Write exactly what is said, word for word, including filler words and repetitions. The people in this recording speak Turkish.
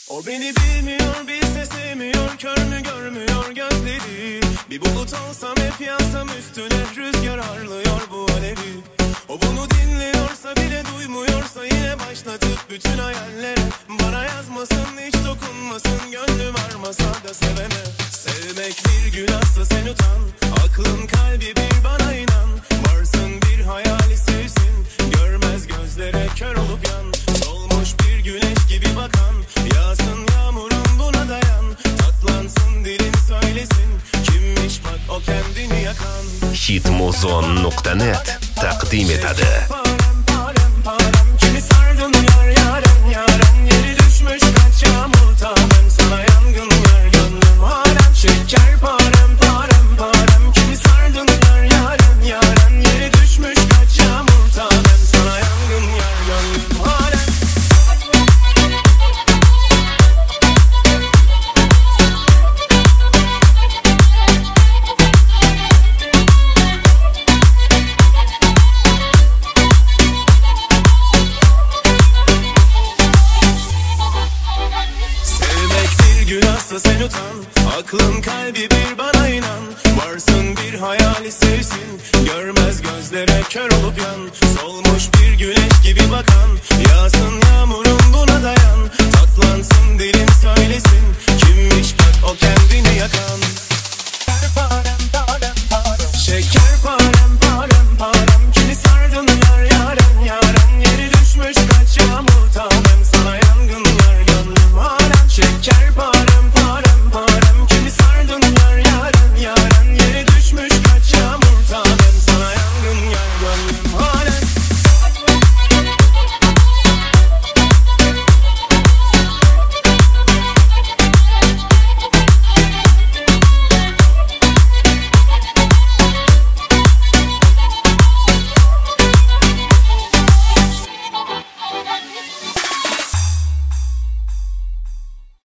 O beni bilmiyor, bilse sevmiyor, kör mü görmüyor gözleri. Bir bulut olsam hep yansam üstüne, rüzgar harlıyor bu alevi. O bunu dinliyorsa bile duymuyorsa, yine başlatıp bütün hayallere. Bana yazmasın, hiç dokunmasın, gönlüm varmasa da sevene. Sevmek bir günahsa sen utan, aklın kalbi bir bana inan. Varsın bir hayali sevsin, görmez gözlere kör olup yan. Solmuş bir güneş gibi bakan, yağsın yağmurun buna dayan. Tatlansın dilin söylesin, kimmiş bak o kendini yakan. Hitmuzon nokta net taqdim etadi. Kimi sardın yar yaren yaren, yeri düşmüş kaç yağmur tanem. Sana yangın yar gönlüm halen, şeker parem parem parem. Kimi sardın yar yaren yaren, yeri düşmüş kaç yağmur tanem. Sana yangın yar gönlüm halen. Günahsa sen utan, aklın kalbi bir bana inan. Varsın bir hayali sevsin, görmez gözlere kör olup yan. Solmuş bir güneş gibi bakan,